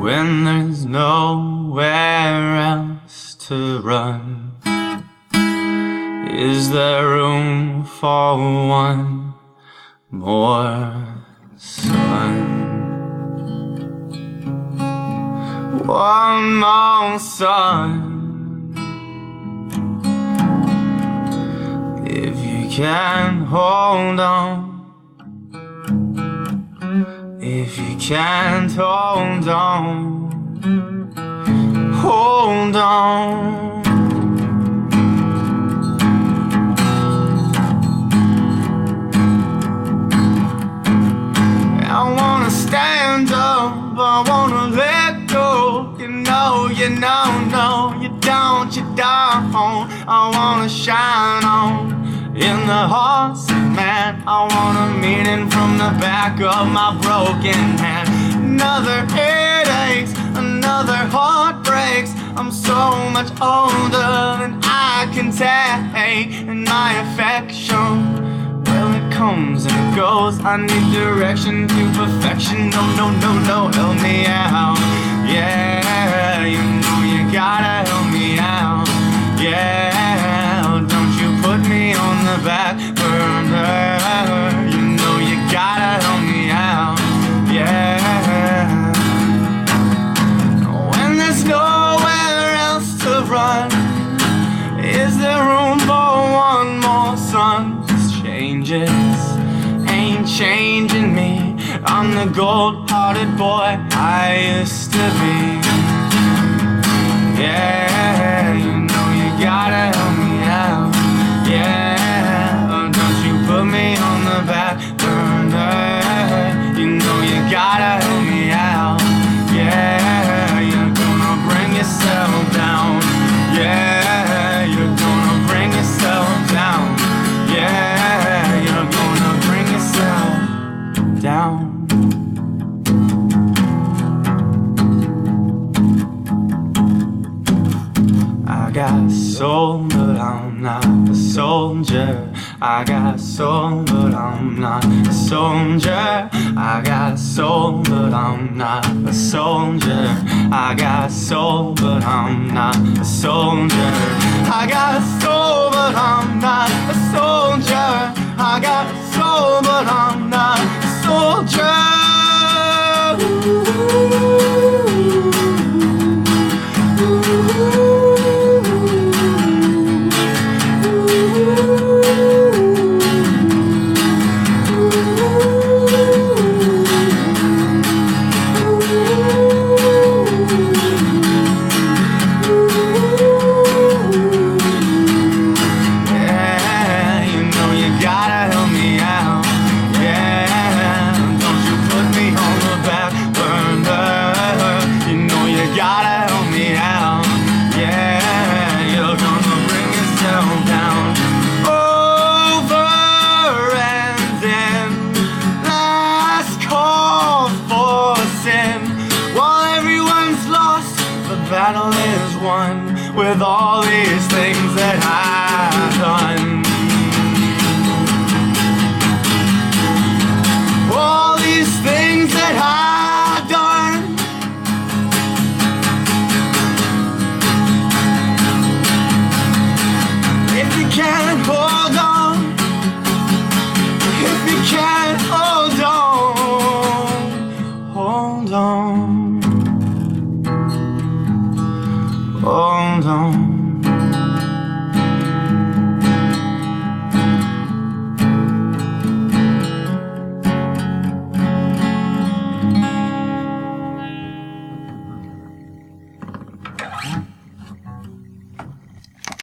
when there's nowhere else to run? Is there room for one more sun? One more sun. If you can hold on, if you can't hold on, hold on. I wanna stand up, I wanna let go. You know, you don't. I wanna shine on in the hearts of man. I want a meaning from the back of my broken hand. Another headaches, another heartbreaks. I'm so much older than I can take, and my affection, well, it comes and it goes. I need direction to perfection. No, help me out. Yeah, you know you gotta help me out. Yeah, don't you put me on the back burner. You know you gotta help me out. Yeah, when there's nowhere else to run, is there room for one more sun? These changes ain't changing me. I'm the gold-hearted boy I used to be. Yeah, you know you gotta help me out. Yeah, don't you put me on the back burner. You know you gotta help me out. Yeah, you're gonna bring yourself down. Yeah, you're gonna bring yourself down. Yeah, you're gonna bring yourself down. I got soul, but I'm not a soldier. I got soul, but I'm not a soldier. I got soul, but I'm not a soldier. I got soul, but I'm not a soldier. I got soul, but I'm not a soldier. I got soul, but I'm not a soldier. Battle is won with all these things that I've done. All these things that I've done. If you can't hold on, if you can't hold on, hold on. Hold on.